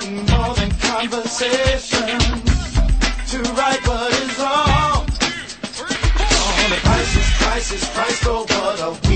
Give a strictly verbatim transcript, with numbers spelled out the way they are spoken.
more than conversation to right what is wrong. On a crisis, crisis, Christ, oh what a